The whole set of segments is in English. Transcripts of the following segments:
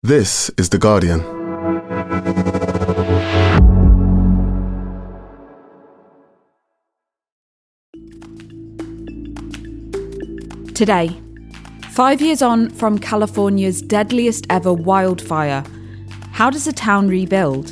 This is The Guardian. Today, 5 years on from California's deadliest ever wildfire, how does a town rebuild?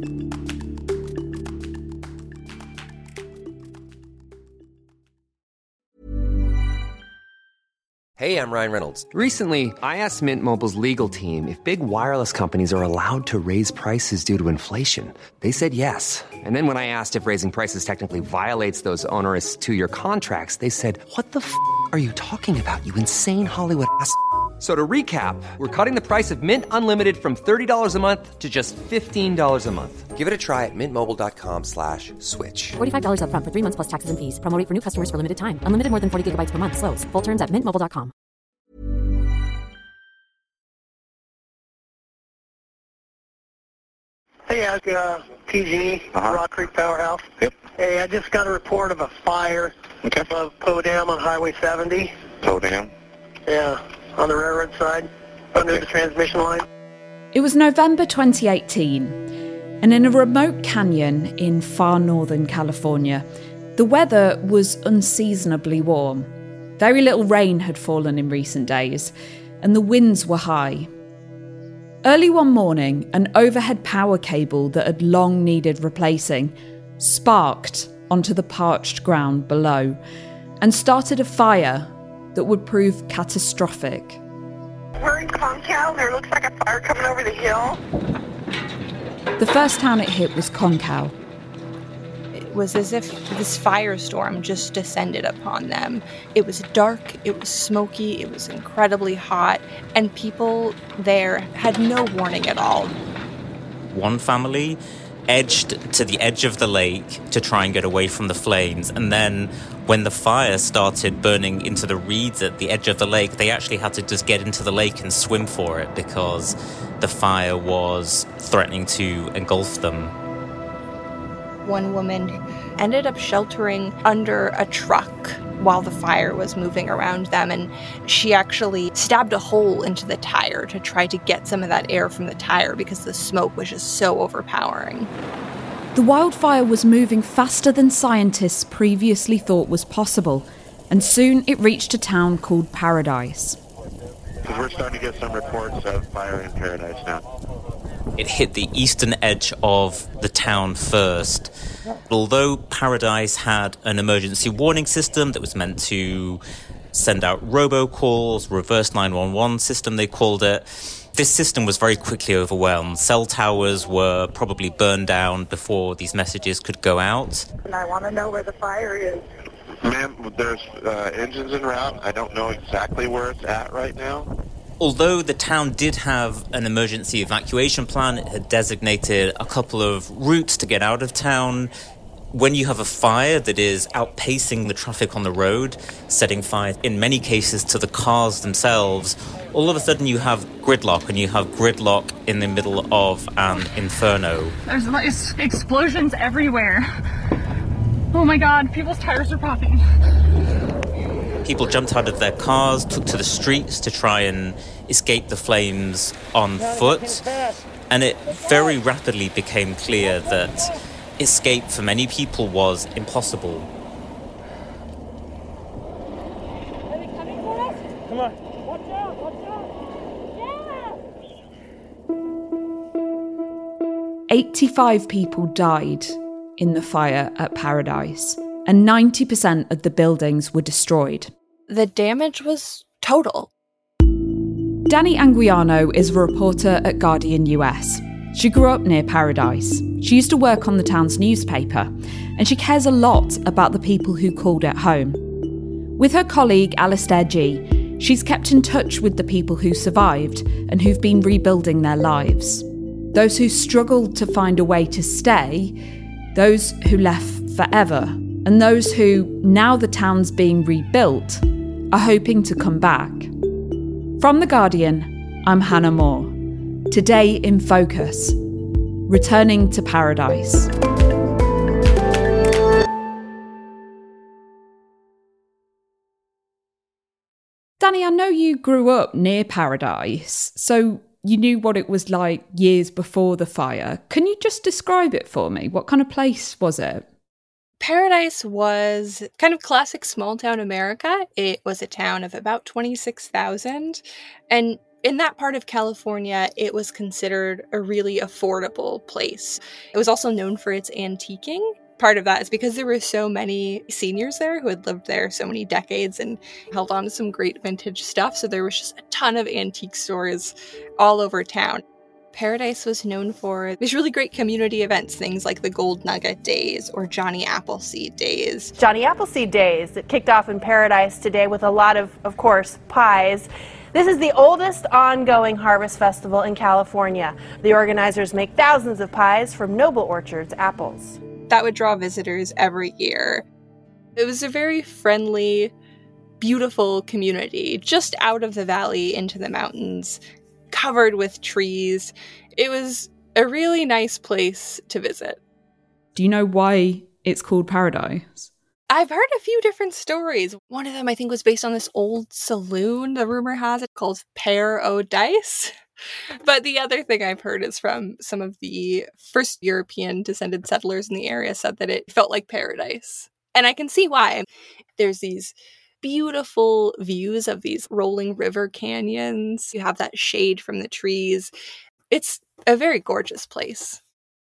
Hey, I'm Ryan Reynolds. Recently, I asked Mint Mobile's legal team if big wireless companies are allowed to raise prices due to inflation. They said yes. And then when I asked if raising prices technically violates those onerous 2-year contracts, they said, "What the f*** are you talking about, you insane Hollywood ass?" So to recap, we're cutting the price of Mint Unlimited from $30 a month to just $15 a month. Give it a try at mintmobile.com/switch. $45 up front for 3 months plus taxes and fees. Promo rate for new customers for limited time. Unlimited more than 40 gigabytes per month. Slows full terms at mintmobile.com. Hey, PG, Rock Creek Powerhouse. Yep. Hey, I just got a report of a fire above Poe Dam on Highway 70. Poe Dam? Yeah, on the railroad side, under the transmission line. It was November 2018, and in a remote canyon in far northern California, the weather was unseasonably warm. Very little rain had fallen in recent days, and the winds were high. Early one morning, an overhead power cable that had long needed replacing sparked onto the parched ground below and started a fire that would prove catastrophic. We're in Concal. There looks like a fire coming over the hill. The first town it hit was Concal. It was as if this firestorm just descended upon them. It was dark, it was smoky, it was incredibly hot, and people there had no warning at all. One family edged to the edge of the lake to try and get away from the flames, and then when the fire started burning into the reeds at the edge of the lake, they actually had to just get into the lake and swim for it because the fire was threatening to engulf them. One woman ended up sheltering under a truck while the fire was moving around them, and she actually stabbed a hole into the tire to try to get some of that air from the tire because the smoke was just so overpowering. The wildfire was moving faster than scientists previously thought was possible, and soon it reached a town called Paradise. Because we're starting to get some reports of fire in Paradise now. It hit the eastern edge of the town first. Although Paradise had an emergency warning system that was meant to send out robocalls, reverse 911 system they called it, this system was very quickly overwhelmed. Cell towers were probably burned down before these messages could go out. And I want to know where the fire is. Ma'am, there's engines en route. I don't know exactly where it's at right now. Although the town did have an emergency evacuation plan, it had designated a couple of routes to get out of town. When you have a fire that is outpacing the traffic on the road, setting fire in many cases to the cars themselves, all of a sudden you have gridlock, and you have gridlock in the middle of an inferno. There's explosions everywhere. Oh my God, people's tires are popping. People jumped out of their cars, took to the streets to try and escape the flames on foot, and it very rapidly became clear that escape for many people was impossible. Come on. Watch out, watch out. 85 people died in the fire at Paradise, and 90% of the buildings were destroyed. The damage was total. Dani Anguiano is a reporter at Guardian US. She grew up near Paradise. She used to work on the town's newspaper, and she cares a lot about the people who called it home. With her colleague Alistair G, she's kept in touch with the people who survived and who've been rebuilding their lives. Those who struggled to find a way to stay, those who left forever, and those who, now the town's being rebuilt, are hoping to come back. From The Guardian, I'm Hannah Moore. Today in Focus, returning to Paradise. Dani, I know you grew up near Paradise, so you knew what it was like years before the fire. Can you just describe it for me? What kind of place was it? Paradise was kind of classic small town America. It was a town of about 26,000. And in that part of California, it was considered a really affordable place. It was also known for its antiquing. Part of that is because there were so many seniors there who had lived there so many decades and held on to some great vintage stuff. So there was just a ton of antique stores all over town. Paradise was known for these really great community events, things like the Gold Nugget Days or Johnny Appleseed Days. Johnny Appleseed Days that kicked off in Paradise today with a lot of course, pies. This is the oldest ongoing harvest festival in California. The organizers make thousands of pies from Noble Orchard's apples. That would draw visitors every year. It was a very friendly, beautiful community, just out of the valley into the mountains, covered with trees. It was a really nice place to visit. Do you know why it's called Paradise? I've heard a few different stories. One of them, I think, was based on this old saloon, the rumor has it, called Pear O' Dice. But the other thing I've heard is from some of the first European descended settlers in the area said that it felt like paradise. And I can see why. There's these beautiful views of these rolling river canyons. You have that shade from the trees. It's a very gorgeous place.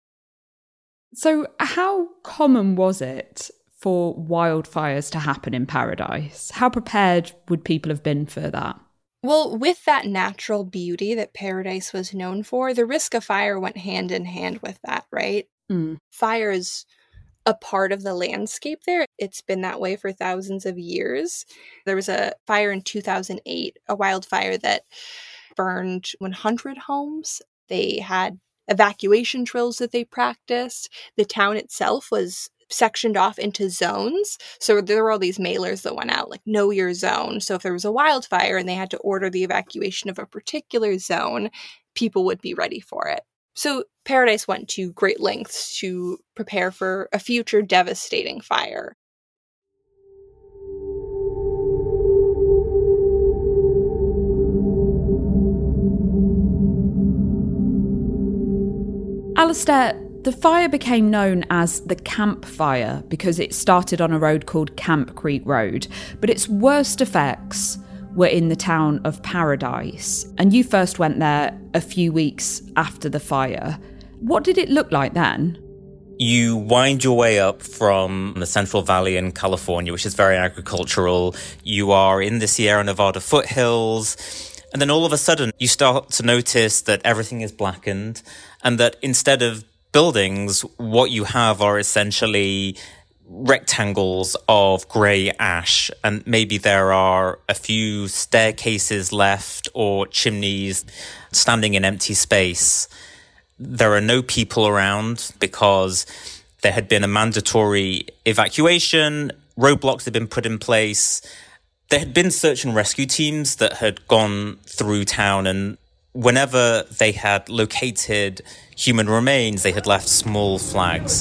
So how common was it for wildfires to happen in Paradise? How prepared would people have been for that? Well, with that natural beauty that Paradise was known for, the risk of fire went hand in hand with that, right? Fire is a part of the landscape there. It's been that way for thousands of years. There was a fire in 2008, a wildfire that burned 100 homes. They had evacuation drills that they practiced. The town itself was sectioned off into zones. So there were all these mailers that went out, like, know your zone. So if there was a wildfire and they had to order the evacuation of a particular zone, people would be ready for it. So Paradise went to great lengths to prepare for a future devastating fire. Alistair, the fire became known as the Camp Fire because it started on a road called Camp Creek Road, but its worst effects were in the town of Paradise. And you first went there a few weeks after the fire. What did it look like then? You wind your way up from the Central Valley in California, which is very agricultural. You are in the Sierra Nevada foothills. And then all of a sudden, you start to notice that everything is blackened and that instead of buildings, what you have are essentially rectangles of grey ash, and maybe there are a few staircases left or chimneys standing in empty space. There are no people around because there had been a mandatory evacuation, roadblocks had been put in place. There had been search and rescue teams that had gone through town, and whenever they had located human remains, they had left small flags.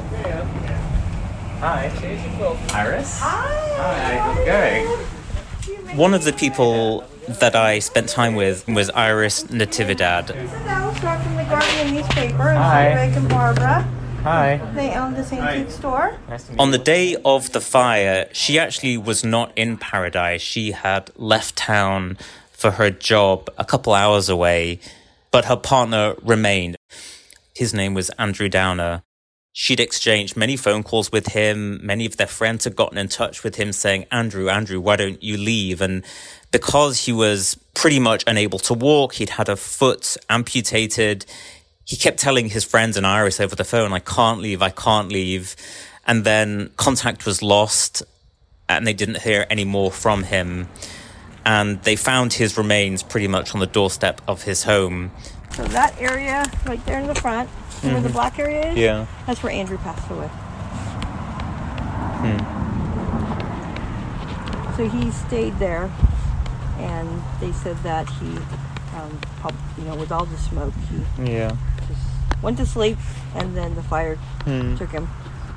Hi, Iris. Hi, how's it going? One of the people that I spent time with was Iris Natividad. This is Alistair from the Guardian newspaper. Hi. Rick and Barbara. Hi. They own this antique store. Nice to meet you. On the day of the fire, she actually was not in Paradise. She had left town for her job a couple hours away, but her partner remained. His name was Andrew Downer. She'd exchanged many phone calls with him. Many of their friends had gotten in touch with him saying, Andrew, why don't you leave? And because he was pretty much unable to walk, he'd had a foot amputated, he kept telling his friends and Iris over the phone, I can't leave. And then contact was lost and they didn't hear any more from him. And they found his remains pretty much on the doorstep of his home. So that area right there in the front, where the black area is, yeah, that's where Andrew passed away. So he stayed there, and they said that he, with all the smoke, he just went to sleep, and then the fire took him.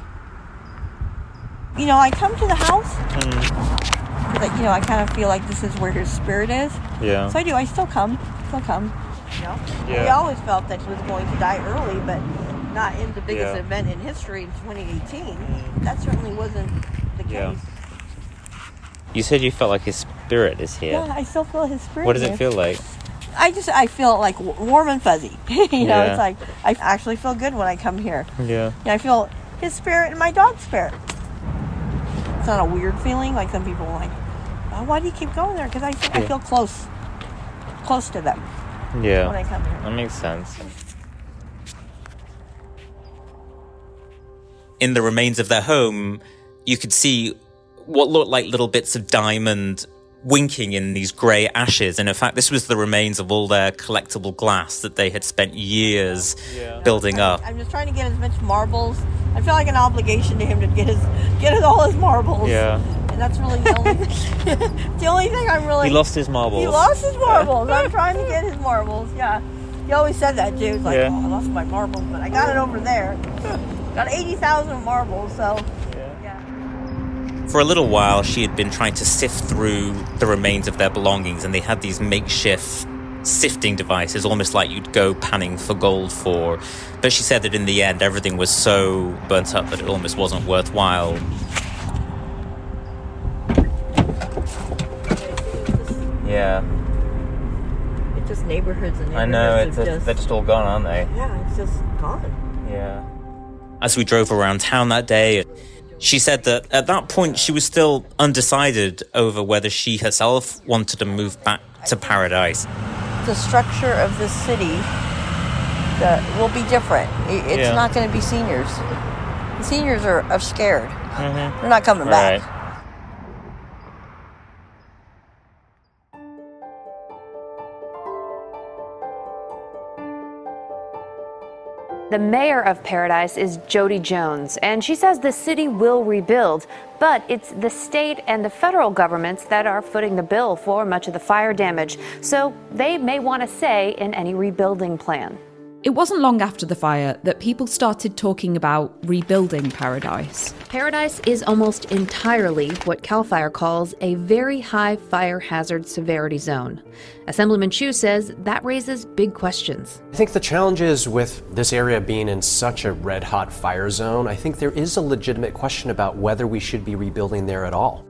I come to the house, because I kind of feel like this is where his spirit is. Yeah. So I do. I still come. We always felt that she was going to die early, but not in the biggest event in history in 2018. That certainly wasn't the case. You said you felt like his spirit is here. Yeah, I still feel his spirit. What does it feel like? I feel like warm and fuzzy. It's like I actually feel good when I come here. Yeah. I feel his spirit and my dog's spirit. It's not a weird feeling like some people are like, oh, why do you keep going there? Because I feel close to them. Yeah. When I come here. That makes sense. In the remains of their home, you could see what looked like little bits of diamond winking in these grey ashes. And in fact, this was the remains of all their collectible glass that they had spent years building up. I'm just trying to get as much marbles. I feel like an obligation to him to get all his marbles. Yeah. And that's really the only thing I'm really... He lost his marbles. He lost his marbles. I'm trying to get his marbles, yeah. He always said that, too. He's like, I lost my marbles, but I got it over there. Got 80,000 marbles, so... For a little while, she had been trying to sift through the remains of their belongings, and they had these makeshift sifting devices, almost like you'd go panning for gold for. But she said that in the end, everything was so burnt up that it almost wasn't worthwhile. Yeah. It's just neighborhoods and neighborhoods. I know, they're just all gone, aren't they? Yeah, it's just gone. Yeah. As we drove around town that day, she said that at that point she was still undecided over whether she herself wanted to move back to Paradise. The structure of this city will be different. It's not going to be seniors. The seniors are scared. Mm-hmm. They're not coming back. The mayor of Paradise is Jody Jones, and she says the city will rebuild, but it's the state and the federal governments that are footing the bill for much of the fire damage, so they may want a say in any rebuilding plan. It wasn't long after the fire that people started talking about rebuilding Paradise. Paradise is almost entirely what CAL FIRE calls a very high fire hazard severity zone. Assemblyman Chu says that raises big questions. I think the challenge is with this area being in such a red-hot fire zone, I think there is a legitimate question about whether we should be rebuilding there at all.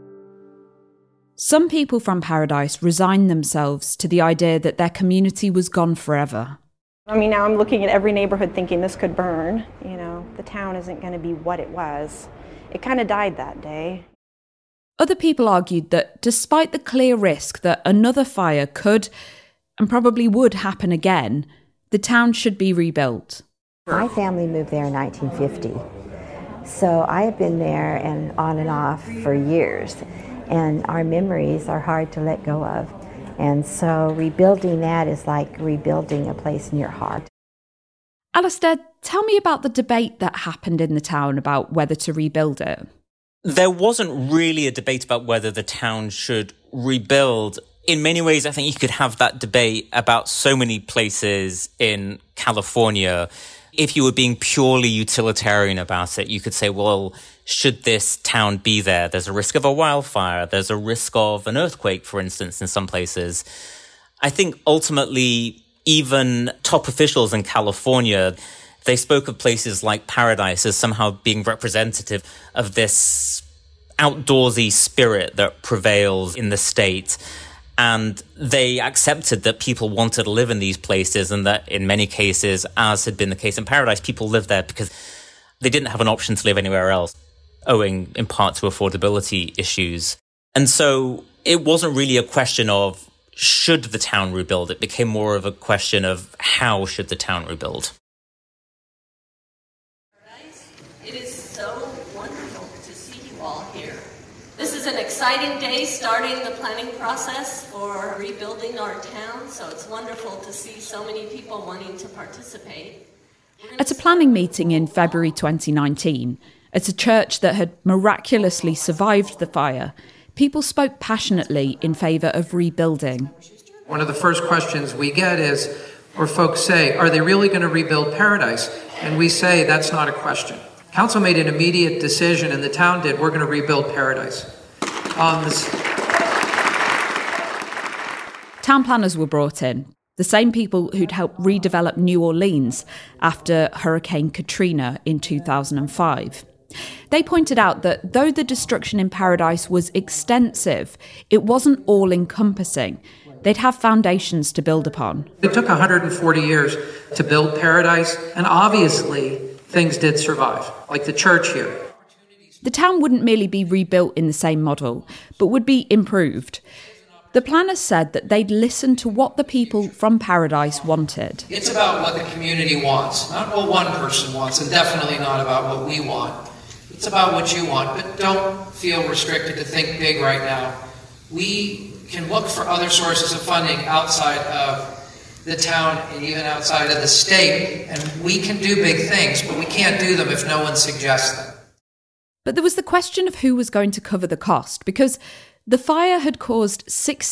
Some people from Paradise resigned themselves to the idea that their community was gone forever. I mean, now I'm looking at every neighborhood thinking this could burn. You know, the town isn't going to be what it was. It kind of died that day. Other people argued that despite the clear risk that another fire could and probably would happen again, the town should be rebuilt. My family moved there in 1950. So I have been there and on and off for years. And our memories are hard to let go of. And so rebuilding that is like rebuilding a place in your heart. Alistair, tell me about the debate that happened in the town about whether to rebuild it. There wasn't really a debate about whether the town should rebuild. In many ways, I think you could have that debate about so many places in California. If you were being purely utilitarian about it, you could say, well, should this town be there? There's a risk of a wildfire. There's a risk of an earthquake, for instance, in some places. I think ultimately, even top officials in California, they spoke of places like Paradise as somehow being representative of this outdoorsy spirit that prevails in the state. And they accepted that people wanted to live in these places and that in many cases, as had been the case in Paradise, people lived there because they didn't have an option to live anywhere else, owing in part to affordability issues. And so it wasn't really a question of should the town rebuild. It became more of a question of how should the town rebuild. It is so wonderful to see you all here. This is an exciting day starting the planning process for rebuilding our town, so it's wonderful to see so many people wanting to participate. At a planning meeting in February 2019, at a church that had miraculously survived the fire, people spoke passionately in favour of rebuilding. One of the first questions we get is, or folks say, are they really going to rebuild Paradise? And we say that's not a question. Council made an immediate decision, and the town did, we're going to rebuild Paradise. Town planners were brought in. the same people who'd helped redevelop New Orleans after Hurricane Katrina in 2005. They pointed out that though the destruction in Paradise was extensive, it wasn't all-encompassing. They'd have foundations to build upon. It took 140 years to build Paradise, and obviously things did survive, like the church here. The town wouldn't merely be rebuilt in the same model, but would be improved. The planners said that they'd listen to what the people from Paradise wanted. It's about what the community wants, not what one person wants, and definitely not about what we want. It's about what you want, but don't feel restricted to think big right now. We can look for other sources of funding outside of the town and even outside of the state, and we can do big things, but we can't do them if no one suggests them. But there was the question of who was going to cover the cost, because the fire had caused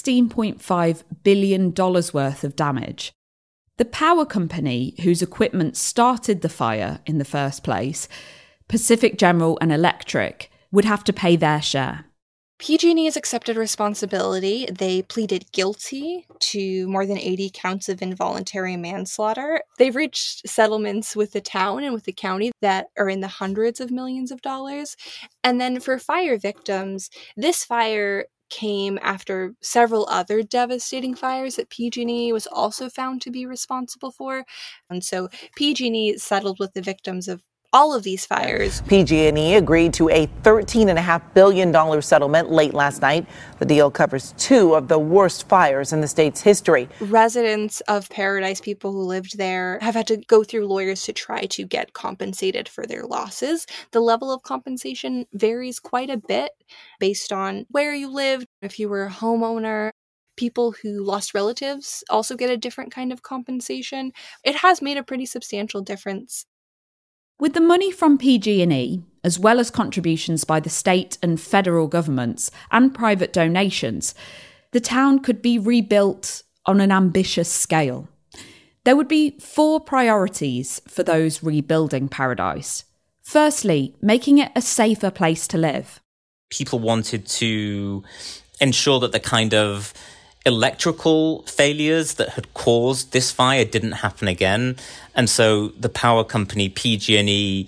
$16.5 billion worth of damage. The power company whose equipment started the fire in the first place, Pacific General and Electric, would have to pay their share. PG&E has accepted responsibility. They pleaded guilty to more than 80 counts of involuntary manslaughter. They've reached settlements with the town and with the county that are in the hundreds of millions of dollars. And then for fire victims, this fire came after several other devastating fires that PG&E was also found to be responsible for. And so PG&E settled with the victims of all of these fires. PG&E agreed to a $13.5 billion settlement late last night. The deal covers two of the worst fires in the state's history. Residents of Paradise, people who lived there, have had to go through lawyers to try to get compensated for their losses. The level of compensation varies quite a bit based on where you lived. If you were a homeowner, people who lost relatives also get a different kind of compensation. It has made a pretty substantial difference. With the money from PG&E, as well as contributions by the state and federal governments and private donations, the town could be rebuilt on an ambitious scale. There would be 4 priorities for those rebuilding Paradise. Firstly, making it a safer place to live. People wanted to ensure that the kind of electrical failures that had caused this fire didn't happen again. And so the power company PG&E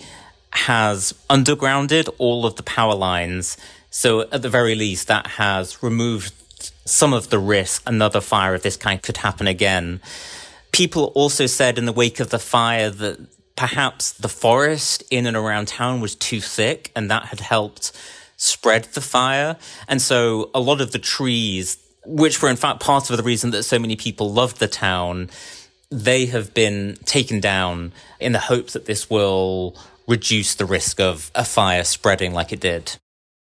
has undergrounded all of the power lines. So at the very least, that has removed some of the risk another fire of this kind could happen again. People also said in the wake of the fire that perhaps the forest in and around town was too thick, and that had helped spread the fire. And so a lot of the trees, which were in fact part of the reason that so many people loved the town, they have been taken down in the hope that this will reduce the risk of a fire spreading like it did.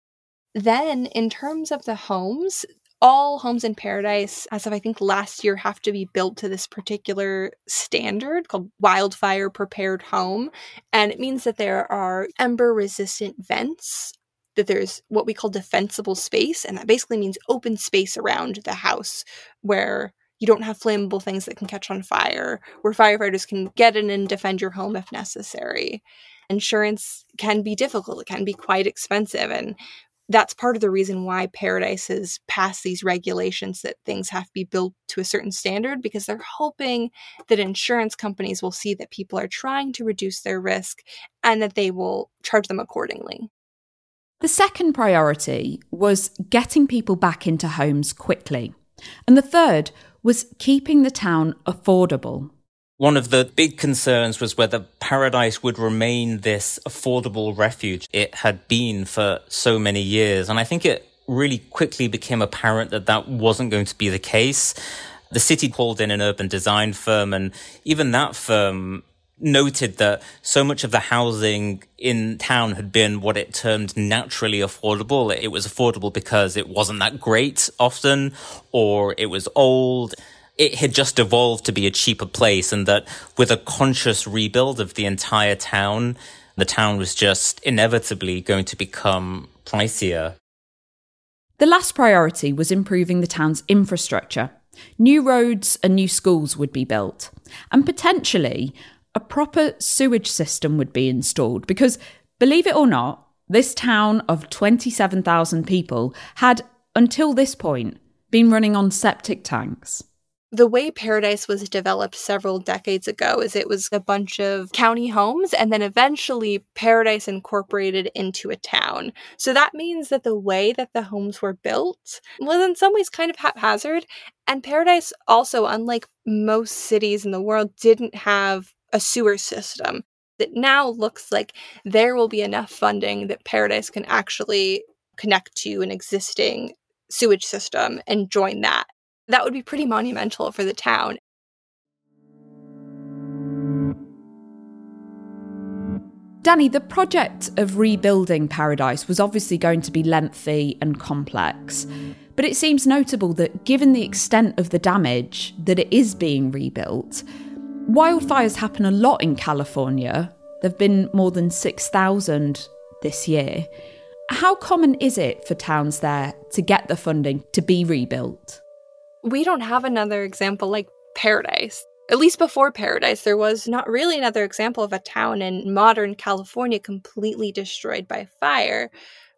Then, in terms of the homes, all homes in Paradise, as of I think last year, have to be built to this particular standard called Wildfire Prepared Home. And it means that there are ember-resistant vents, that there's what we call defensible space, and that basically means open space around the house where you don't have flammable things that can catch on fire, where firefighters can get in and defend your home if necessary. Insurance can be difficult. It can be quite expensive, and that's part of the reason why Paradise has passed these regulations that things have to be built to a certain standard, because they're hoping that insurance companies will see that people are trying to reduce their risk and that they will charge them accordingly. The second priority was getting people back into homes quickly. And the third was keeping the town affordable. One of the big concerns was whether Paradise would remain this affordable refuge it had been for so many years. And I think it really quickly became apparent that that wasn't going to be the case. The city called in an urban design firm, and even that firm noted that so much of the housing in town had been what it termed naturally affordable. It was affordable because it wasn't that great often, or it was old. It had just evolved to be a cheaper place, and that with a conscious rebuild of the entire town, the town was just inevitably going to become pricier. The last priority was improving the town's infrastructure. New roads and new schools would be built, and potentially a proper sewage system would be installed, because, believe it or not, this town of 27,000 people had, until this point, been running on septic tanks. The way Paradise was developed several decades ago is it was a bunch of county homes, and then eventually Paradise incorporated into a town. So that means that the way that the homes were built was in some ways kind of haphazard. And Paradise also, unlike most cities in the world, didn't have a sewer system. That now looks like there will be enough funding that Paradise can actually connect to an existing sewage system and join that. That would be pretty monumental for the town. Danny, the project of rebuilding Paradise was obviously going to be lengthy and complex, but it seems notable that given the extent of the damage that it is being rebuilt, wildfires happen a lot in California. There have been more than 6,000 this year. How common is it for towns there to get the funding to be rebuilt? We don't have another example like Paradise. At least before Paradise, there was not really another example of a town in modern California completely destroyed by fire.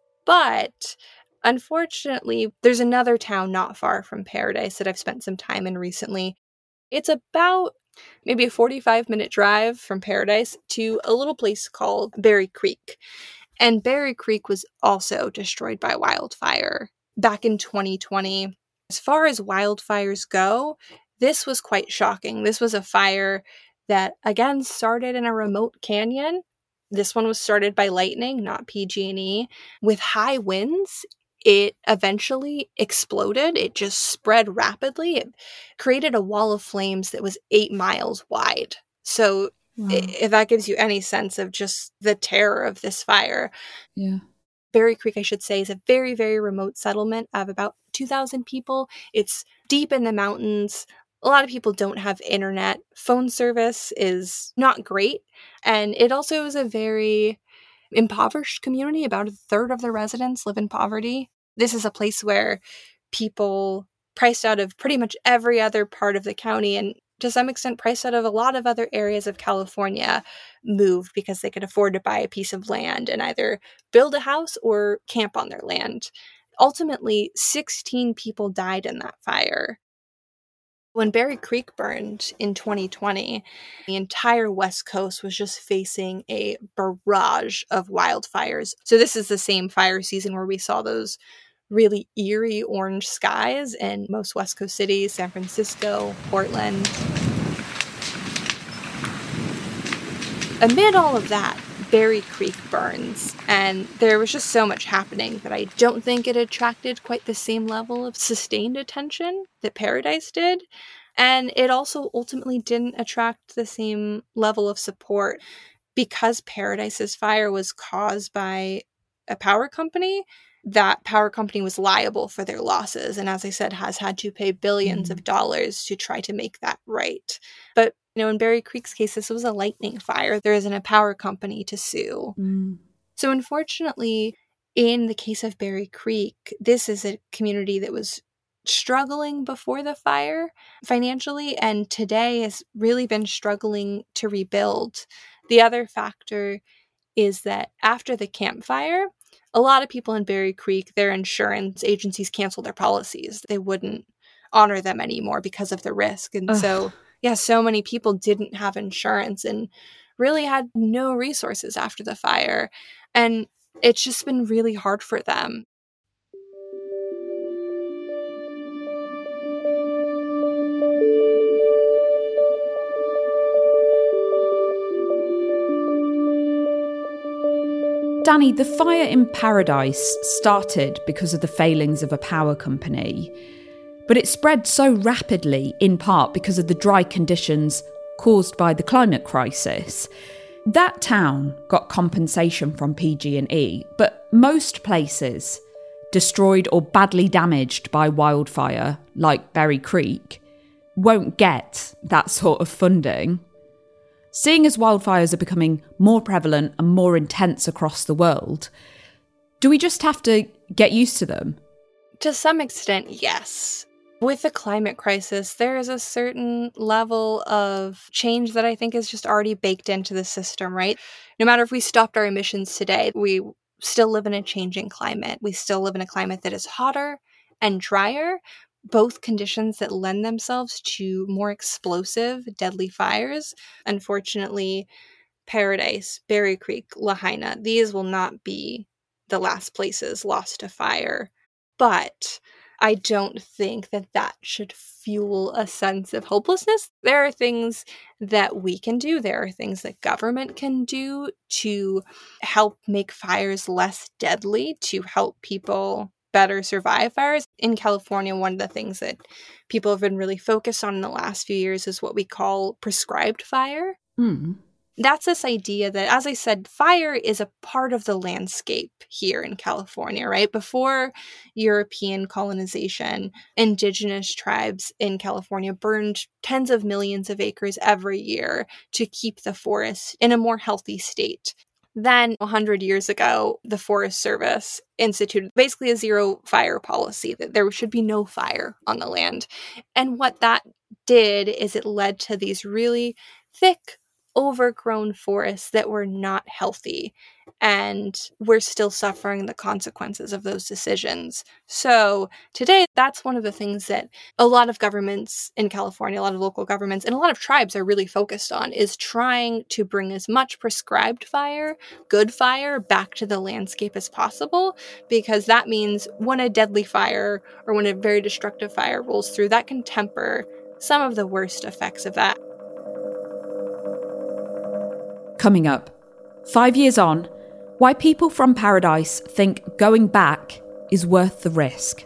But unfortunately, there's another town not far from Paradise that I've spent some time in recently. It's about maybe a 45-minute drive from Paradise to a little place called Berry Creek. And Berry Creek was also destroyed by wildfire back in 2020. As far as wildfires go, this was quite shocking. This was a fire that, again, started in a remote canyon. This one was started by lightning, not PG&E. With high winds, it eventually exploded. It just spread rapidly. It created a wall of flames that was 8 miles wide. So if that gives you any sense of just the terror of this fire. Yeah. Berry Creek, I should say, is a very, very remote settlement of about 2,000 people. It's deep in the mountains. A lot of people don't have internet. Phone service is not great. And it also is a very impoverished community. About a third of the residents live in poverty. This is a place where people priced out of pretty much every other part of the county, and to some extent priced out of a lot of other areas of California, moved because they could afford to buy a piece of land and either build a house or camp on their land. Ultimately, 16 people died in that fire. When Berry Creek burned in 2020, the entire West Coast was just facing a barrage of wildfires. So this is the same fire season where we saw those really eerie orange skies in most West Coast cities, San Francisco, Portland. Amid all of that, Berry Creek burns, and there was just so much happening that I don't think it attracted quite the same level of sustained attention that Paradise did, and it also ultimately didn't attract the same level of support because Paradise's fire was caused by a power company. That power company was liable for their losses, and as I said, has had to pay billions of dollars to try to make that right. But in Berry Creek's case, this was a lightning fire. There isn't a power company to sue. So unfortunately, in the case of Berry Creek, this is a community that was struggling before the fire financially, and today has really been struggling to rebuild. The other factor is that after the Camp Fire, a lot of people in Berry Creek, their insurance agencies canceled their policies. They wouldn't honor them anymore because of the risk. And so many people didn't have insurance and really had no resources after the fire. And it's just been really hard for them. Danny, the fire in Paradise started because of the failings of a power company, but it spread so rapidly in part because of the dry conditions caused by the climate crisis. That town got compensation from PG&E, but most places destroyed or badly damaged by wildfire, like Berry Creek, won't get that sort of funding. Seeing as wildfires are becoming more prevalent and more intense across the world, do we just have to get used to them? To some extent, yes. With the climate crisis, there is a certain level of change that I think is just already baked into the system, right? No matter if we stopped our emissions today, we still live in a changing climate. We still live in a climate that is hotter and drier, both conditions that lend themselves to more explosive, deadly fires. Unfortunately, Paradise, Berry Creek, Lahaina, these will not be the last places lost to fire. But I don't think that should fuel a sense of hopelessness. There are things that we can do. There are things that government can do to help make fires less deadly, to help people better survive fires. In California, one of the things that people have been really focused on in the last few years is what we call prescribed fire. That's this idea that, as I said, fire is a part of the landscape here in California, right? Before European colonization, indigenous tribes in California burned tens of millions of acres every year to keep the forest in a more healthy state. Then, 100 years ago, the Forest Service instituted basically a zero fire policy, that there should be no fire on the land. And what that did is it led to these really thick, overgrown forests that were not healthy, and we're still suffering the consequences of those decisions. So today, that's one of the things that a lot of governments in California, a lot of local governments, and a lot of tribes are really focused on, is trying to bring as much prescribed fire, good fire, back to the landscape as possible, because that means when a deadly fire or when a very destructive fire rolls through, that can temper some of the worst effects of that. Coming up, 5 years on, why people from Paradise think going back is worth the risk.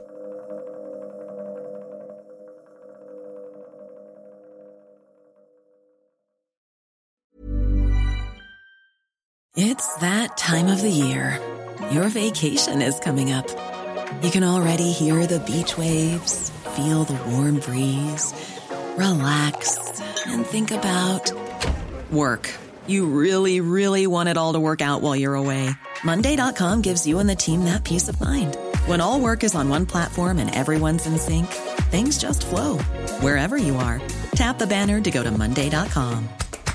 It's that time of the year. Your vacation is coming up. You can already hear the beach waves, feel the warm breeze, relax, and think about work. You really, really want it all to work out while you're away. Monday.com gives you and the team that peace of mind. When all work is on one platform and everyone's in sync, things just flow. Wherever you are, tap the banner to go to Monday.com.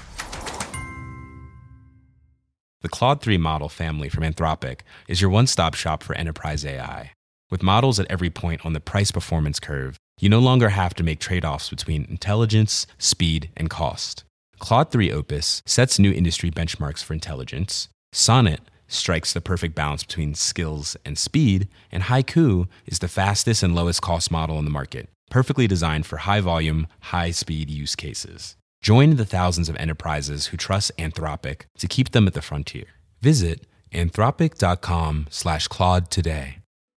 The Claude 3 model family from Anthropic is your one-stop shop for enterprise AI. With models at every point on the price-performance curve, you no longer have to make trade-offs between intelligence, speed, and cost. Claude 3 Opus sets new industry benchmarks for intelligence, Sonnet strikes the perfect balance between skills and speed, and Haiku is the fastest and lowest cost model on the market, perfectly designed for high-volume, high-speed use cases. Join the thousands of enterprises who trust Anthropic to keep them at the frontier. Visit anthropic.com/Claude today.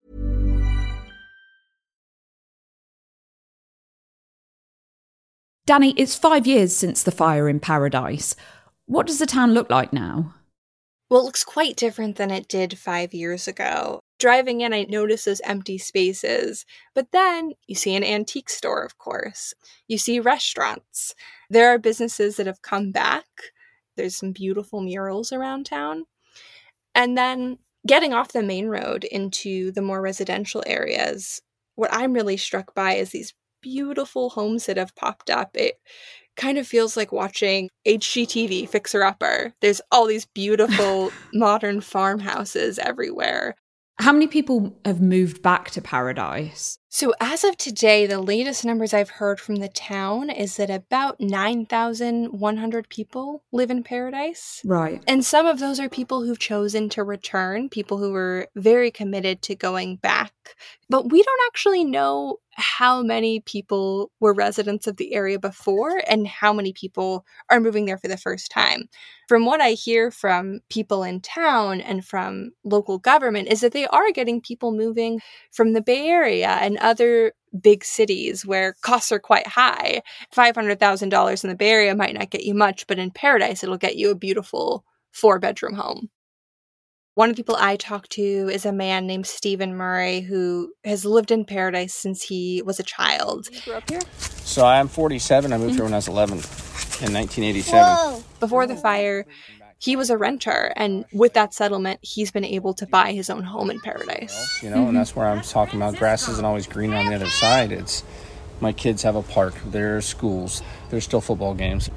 Danny, it's 5 years since the fire in Paradise. What does the town look like now? Well, it looks quite different than it did 5 years ago. Driving in, I noticed those empty spaces. But then you see an antique store, of course. You see restaurants. There are businesses that have come back. There's some beautiful murals around town. And then getting off the main road into the more residential areas, what I'm really struck by is these beautiful homes that have popped up. It kind of feels like watching HGTV Fixer Upper. There's all these beautiful modern farmhouses everywhere. How many people have moved back to Paradise? So as of today, the latest numbers I've heard from the town is that about 9,100 people live in Paradise. Right. And some of those are people who've chosen to return, people who were very committed to going back. But we don't actually know how many people were residents of the area before and how many people are moving there for the first time. From what I hear from people in town and from local government is that they are getting people moving from the Bay Area and other big cities where costs are quite high. $500,000 in the Bay Area might not get you much, but in Paradise, it'll get you a beautiful 4-bedroom home. One of the people I talked to is a man named Stephen Murray who has lived in Paradise since he was a child. You grew up here? So I'm 47. I moved here when I was 11 in 1987. Whoa. Before the fire, he was a renter, and with that settlement, he's been able to buy his own home in Paradise. You know, and that's where I'm talking about grass isn't always green on the other side. It's my kids have a park, there's schools, there's still football games.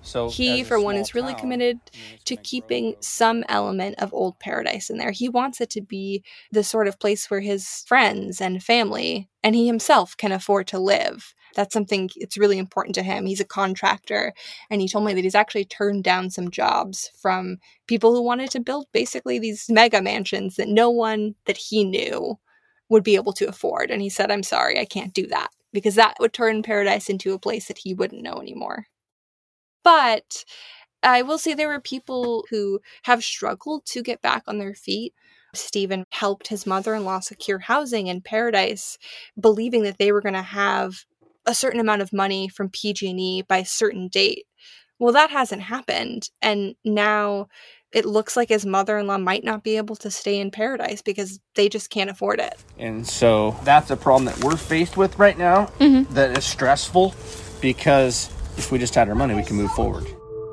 So he, for one, is really committed to keeping some element of Old Paradise in there. He wants it to be the sort of place where his friends and family and he himself can afford to live. That's something it's really important to him. He's a contractor, and he told me that he's actually turned down some jobs from people who wanted to build basically these mega mansions that no one that he knew would be able to afford. And he said, I'm sorry, I can't do that, because that would turn Paradise into a place that he wouldn't know anymore. But I will say there were people who have struggled to get back on their feet. Stephen helped his mother-in-law secure housing in Paradise, believing that they were going to have a certain amount of money from PG&E by a certain date. Well, that hasn't happened. And now it looks like his mother-in-law might not be able to stay in Paradise because they just can't afford it. And so that's a problem that we're faced with right now that is stressful, because if we just had our money, we can move forward.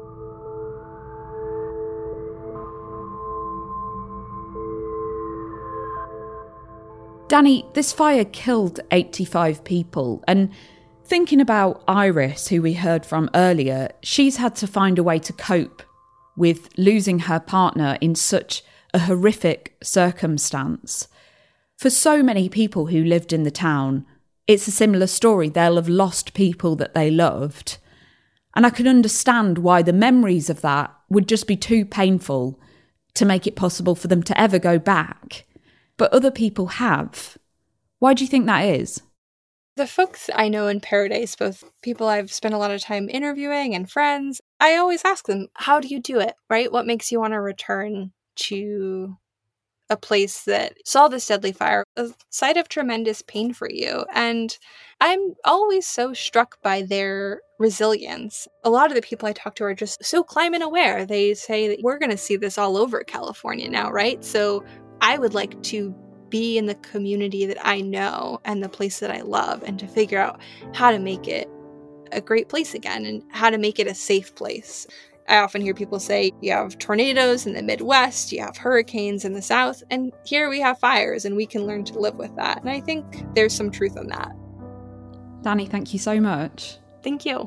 Danny, this fire killed 85 people, and thinking about Iris, who we heard from earlier, she's had to find a way to cope with losing her partner in such a horrific circumstance. For so many people who lived in the town, it's a similar story. They'll have lost people that they loved. And I can understand why the memories of that would just be too painful to make it possible for them to ever go back. But other people have. Why do you think that is? The folks I know in Paradise, both people I've spent a lot of time interviewing and friends, I always ask them, how do you do it, right? What makes you want to return to a place that saw this deadly fire, a site of tremendous pain for you? And I'm always so struck by their resilience. A lot of the people I talk to are just so climate aware. They say that we're going to see this all over California now, right? So I would like to be in the community that I know and the place that I love, and to figure out how to make it a great place again and how to make it a safe place. I often hear people say, you have tornadoes in the Midwest, you have hurricanes in the South, and here we have fires, and we can learn to live with that. And I think there's some truth in that. Danny, thank you so much. Thank you.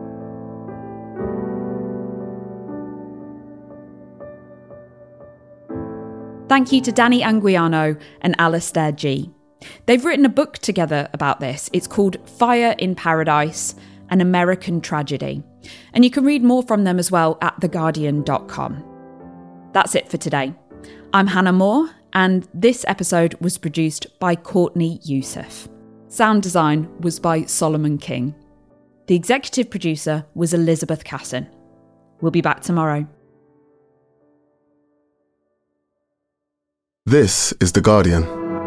Thank you to Danny Anguiano and Alastair Gee. They've written a book together about this. It's called Fire in Paradise, An American Tragedy. And you can read more from them as well at theguardian.com. That's it for today. I'm Hannah Moore, and this episode was produced by Courtney Youssef. Sound design was by Solomon King. The executive producer was Elizabeth Casson. We'll be back tomorrow. This is The Guardian.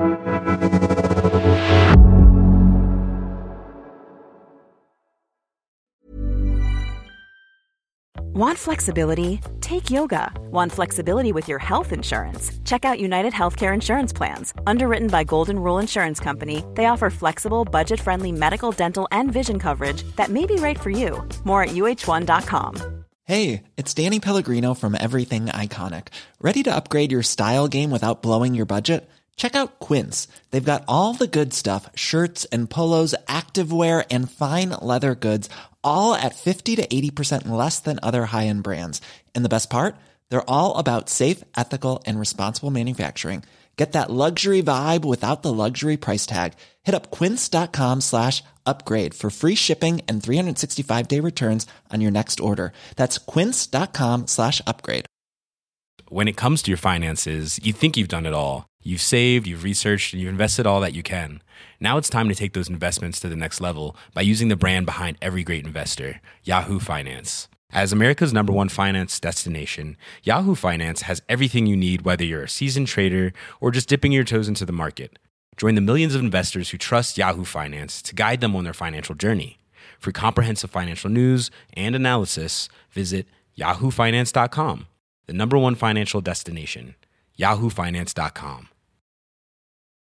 Want flexibility? Take yoga. Want flexibility with your health insurance? Check out United Healthcare Insurance Plans. Underwritten by Golden Rule Insurance Company, they offer flexible, budget-friendly medical, dental, and vision coverage that may be right for you. More at UH1.com. Hey, it's Danny Pellegrino from Everything Iconic. Ready to upgrade your style game without blowing your budget? Check out Quince. They've got all the good stuff, shirts and polos, activewear, and fine leather goods, all at 50 to 80% less than other high-end brands. And the best part? They're all about safe, ethical, and responsible manufacturing. Get that luxury vibe without the luxury price tag. Hit up quince.com/upgrade for free shipping and 365-day returns on your next order. That's quince.com/upgrade. When it comes to your finances, you think you've done it all. You've saved, you've researched, and you've invested all that you can. Now it's time to take those investments to the next level by using the brand behind every great investor, Yahoo Finance. As America's #1 finance destination, Yahoo Finance has everything you need, whether you're a seasoned trader or just dipping your toes into the market. Join the millions of investors who trust Yahoo Finance to guide them on their financial journey. For comprehensive financial news and analysis, visit yahoofinance.com, the #1 financial destination, yahoofinance.com.